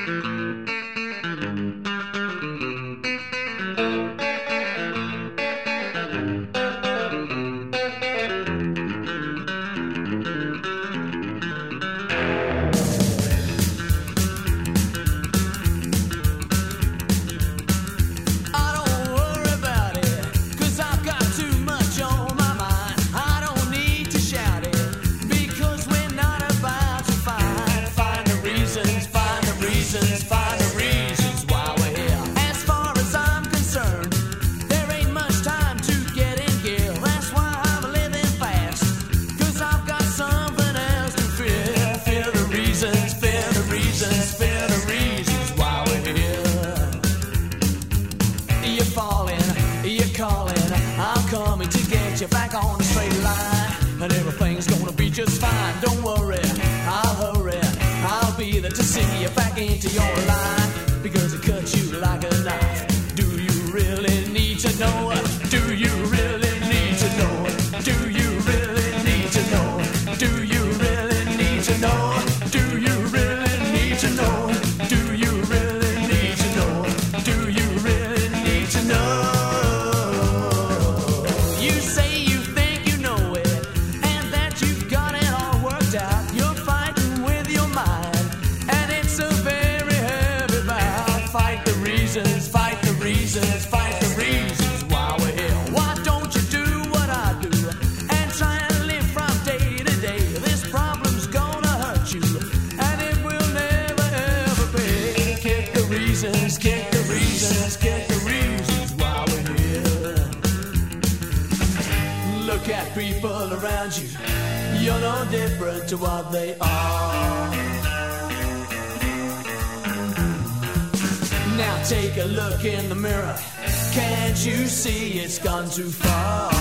Too far.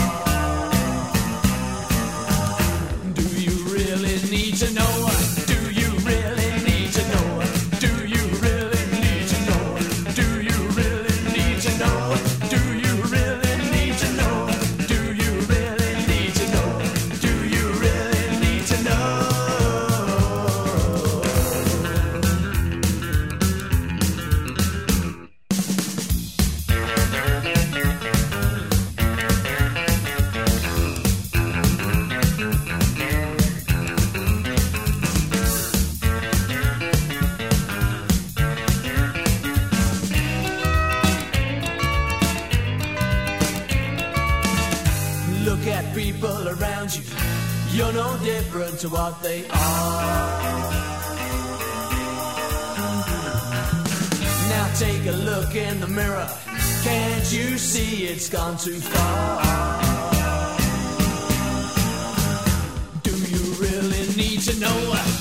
Do you really need to know? Do you really need to know? Do you really need to know? Do you really need to know? Do you really need to know? Do you really need to know? Do you really need to know? You're no different to what they are. Now take a look in the mirror. Can't you see it's gone too far? Do you really need to know?